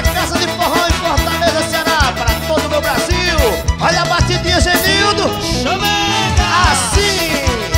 da Casa de Forró em Fortaleza, Ceará, para todo o meu Brasil. Olha a batidinha, Genildo. Chama! Assim.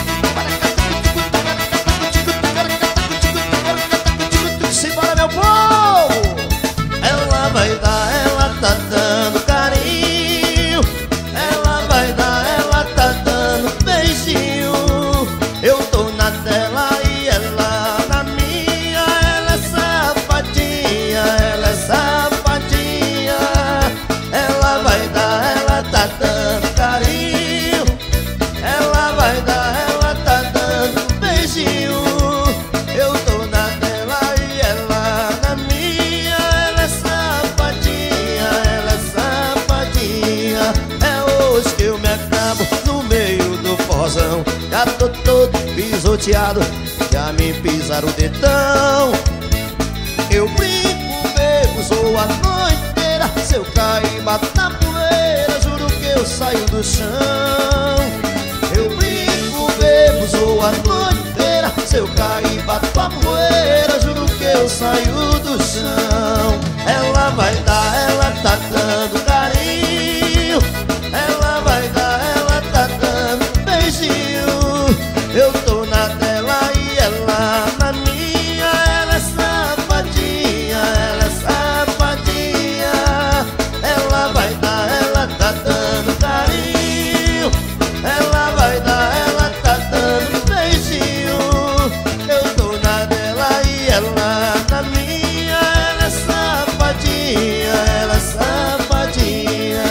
Simbora, meu povo. Ela vai dar, ela tá dando carinho. Ela vai dar, ela tá dando beijinho. Eu tô na dela e ela na minha. Ela é safadinha, ela é safadinha. Ela vai dar, ela tá dando carinho. Ela vai dar, ela tá dando beijinho. Eu tô na dela e ela na minha. Ela é safadinha, ela é safadinha. É hoje que eu me acabo no meio do forrozão. Já tô todo pisoteado, já me pisaram o dedão. Eu brinco, bebo, sou a noite inteira. Se eu cair, bato na poeira, juro que eu saio do chão. Eu brinco, bebo, sou a noite inteira. Se eu cair, bato a poeira, juro que eu saio do chão. Ela vai dar, ela tá dando carinho. Ela vai dar, ela tá dando beijinho. Eu tô na dela e ela na minha. Ela é safadinha, ela é safadinha. Ela vai dar, ela tá dando carinho. Ela vai dar, ela tá dando beijinho. Eu tô na dela e ela na minha. Ela é safadinha, ela é safadinha.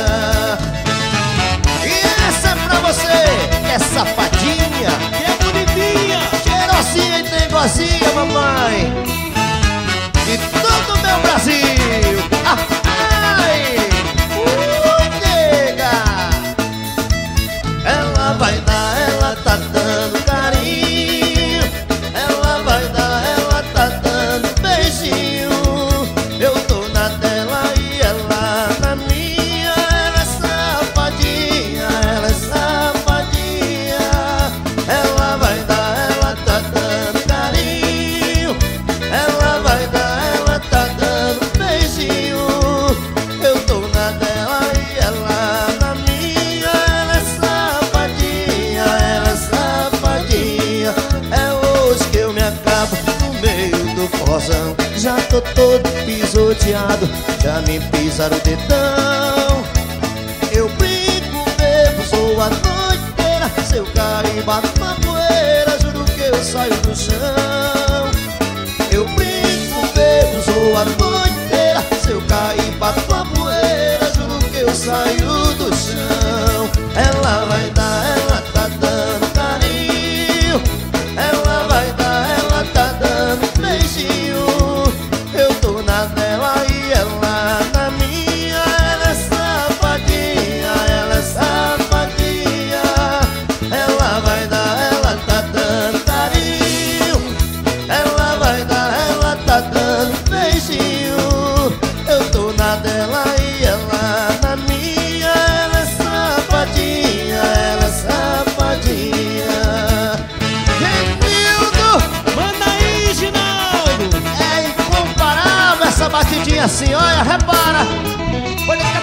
E essa é pra você, que é safadinha, Que é bonitinha! cheirosinha e negocinha, mamãe. De todo o meu Brasil. Ai, nega. Ela vai dar, ela tá dando carinho. Ela vai dar, ela tá dando beijinho. Eu tô na dela e ela na minha. Ela é safadinha, ela é safadinha. Ela vai dar, ela tá dando carinho. Ela vai dar, ela tá dando beijinho. Eu tô na dela e ela na minha. Ela é safadinha, ela é safadinha. É hoje que eu me acabo no meio do forrozão. Já tô todo pisoteado, já me pisaram o dedão. Eu brinco, bebo, sou a noite inteira. Se eu cair, bato na poeira, juro que eu saio do chão. Eu brinco, bebo, sou a noite inteira. Se eu cair, bato na poeira, juro que eu saio do chão. Ela vai dar, ela tá dando carinho. Ela vai dar, ela tá dando beijinho. Eu tô na dela e ela na minha. Ela é safadinha, ela é safadinha. Ela vai dar, ela tá dando carinho. Ela vai dar, ela tá dando beijinho. Eu tô na dela e ela na minha. Ela é safadinha, ela é safadinha. Genildo, Manda aí, Ginaldo! é incomparável essa batidinha assim, olha, repara. Olha